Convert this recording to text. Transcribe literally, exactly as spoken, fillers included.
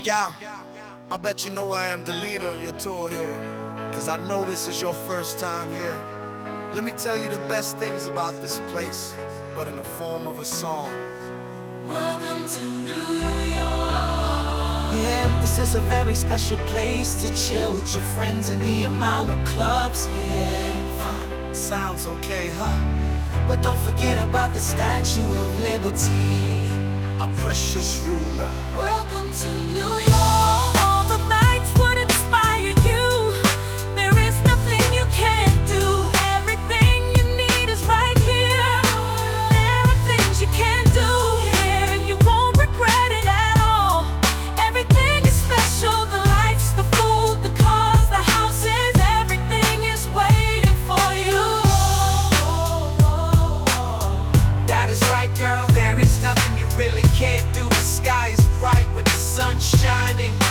Yeah, I bet you know I am the leader of your tour here, cause I know this is your first time here. Let me tell you the best things about this place, but in the form of a song. Welcome to New York. Yeah, this is a very special place to chill with your friends in the amount of clubs. Yeah, Sounds okay, huh? but don't forget about the Statue of Liberty. A precious ruler. Welcome to New York. All the nights would inspire you. There is nothing you can't do. Everything you need is right here. There are things you can do here, and you won't regret it at all. Everything is special. The lights, the food, the cars, the houses. Everything is waiting for you. That is right, girl, there is nothing you really can't do. The sky is bright with the sun shining.